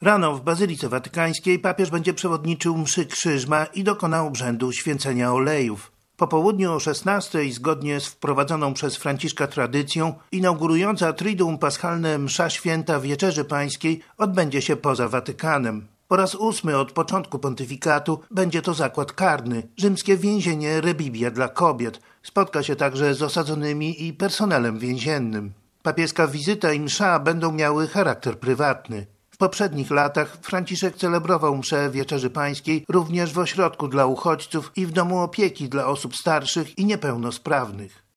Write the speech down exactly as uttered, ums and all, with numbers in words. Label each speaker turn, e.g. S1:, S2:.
S1: Rano w Bazylice Watykańskiej papież będzie przewodniczył mszy Krzyżma i dokona obrzędu święcenia olejów. Po południu o szesnastej, zgodnie z wprowadzoną przez Franciszka tradycją, inaugurująca Triduum Paschalne msza święta Wieczerzy Pańskiej odbędzie się poza Watykanem. Po raz ósmy od początku pontyfikatu będzie to zakład karny, rzymskie więzienie Rebibbia dla kobiet. Spotka się także z osadzonymi i personelem więziennym. Papieska wizyta i msza będą miały charakter prywatny. W poprzednich latach Franciszek celebrował mszę Wieczerzy Pańskiej również w ośrodku dla uchodźców i w domu opieki dla osób starszych i niepełnosprawnych.